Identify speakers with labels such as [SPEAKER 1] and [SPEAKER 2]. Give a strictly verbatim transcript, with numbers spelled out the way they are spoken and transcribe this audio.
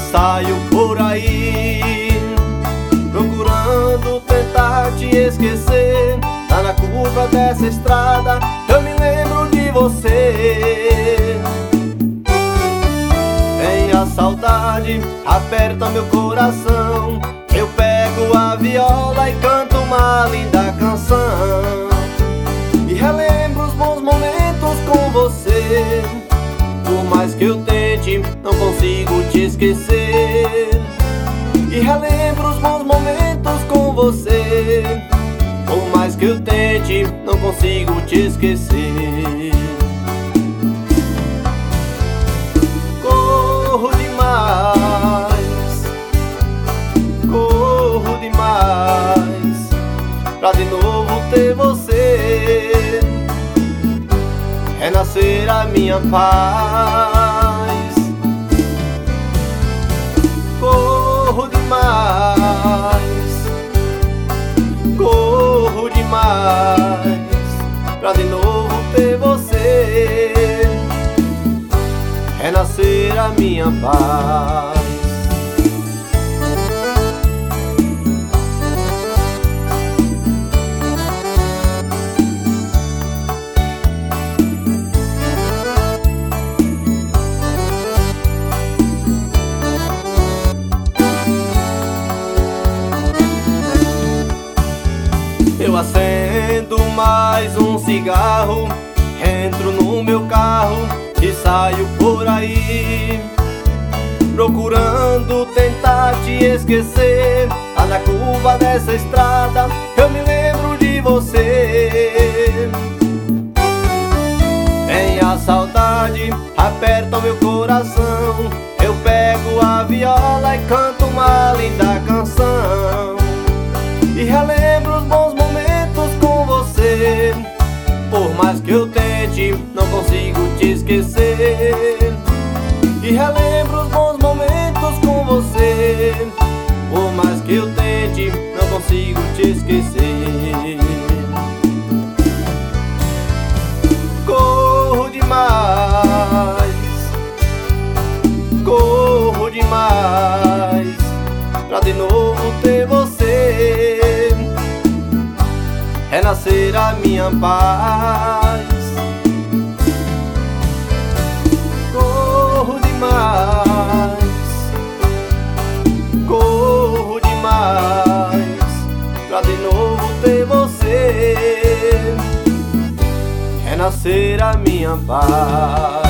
[SPEAKER 1] saio por aí procurando tentar te esquecer. Lá na curva dessa estrada eu me lembro de você. Vem a saudade, aperta meu coração. Eu pego a viola e canto uma linda canção e relembro os bons momentos com você. Por mais que eu tente, não consigo te esquecer. E relembro os bons momentos com você. Por mais que eu tente, não consigo te esquecer. Corro demais, corro demais pra de novo ter você, renascer a minha paz. Corro demais, corro demais pra de novo ter você, renascer a minha paz. Eu acendo mais um cigarro, entro no meu carro e saio por aí procurando tentar te esquecer. Lá na curva dessa estrada eu me lembro de você. Vem a saudade, aperta o meu coração. Eu pego a viola e canto uma linda canção e relembro os bons momentos com você. Por mais que eu tente, não consigo te esquecer. E relembro os bons momentos com você. Por mais que eu tente, não consigo te esquecer. Corro demais, corro demais pra de novo ter você, renascer a minha paz. Corro demais, corro demais pra de novo ter você, renascer a minha paz.